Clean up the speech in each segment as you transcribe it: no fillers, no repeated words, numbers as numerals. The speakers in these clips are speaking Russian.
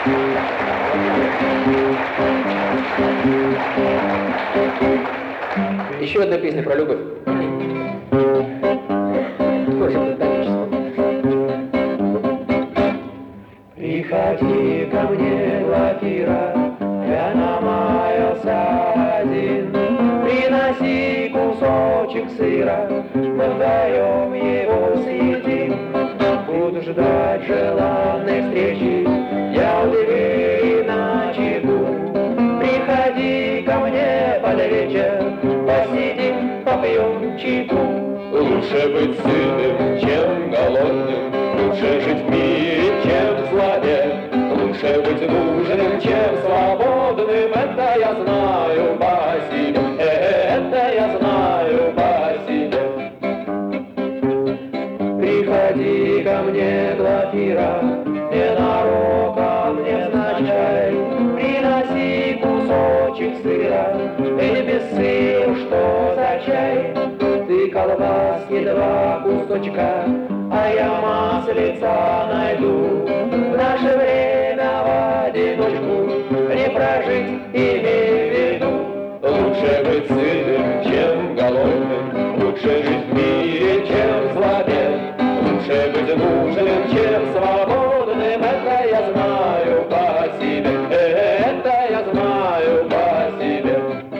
Еще одна песня про любовь. Тоже фантастическая. Приходи ко мне, Глафира, я намаялся один. Приноси кусочек сыра, мы вдвоем его съедим. Буду ждать желанной встречи, я у двери начеку. Приходи ко мне под вечер, посидим, попьем чайку. Лучше быть сытым, чем голодным, лучше жить в мире, чем в злобе. Лучше быть нужным, чем свободным, это я знаю по себе, это я знаю по себе. Приходи ко мне, Глафира, ненароком, невзначай. Приноси кусочек сыра, ведь без сыра что за чай? Ты колбаски два кусочка, а я маслица найду. В наше время в одиночку не прожить, имей в виду. Лучше быть сытым, чем голодным, лучше жить в мире, чем в злобе. Лучше быть нужным, чем свободным, это я знаю по себе, это я знаю по себе.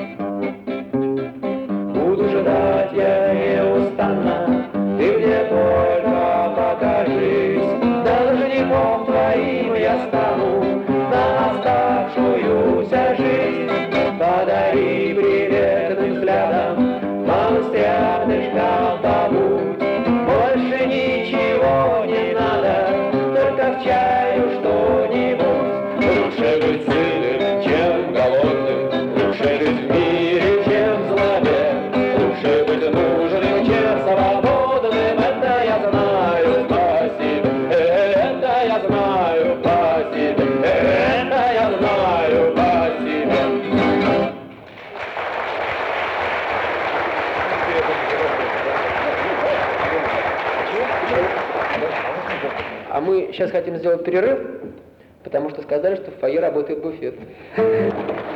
Буду ждать я неустанно, ты мне только покажись. Должником твоим я стану на оставшуюся жизнь. Подари приветным взглядом, малость рядышком побудь. Больше ничего не надо, только в чаю что-нибудь. Лучше быть сытым, чем голодным, лучше жить в мире, чем в злобе. Лучше быть нужным, чем свободным, это я знаю по себе, это я знаю по себе, это я знаю по себе. А мы сейчас хотим сделать перерыв, потому что сказали, что в фойе работает буфет.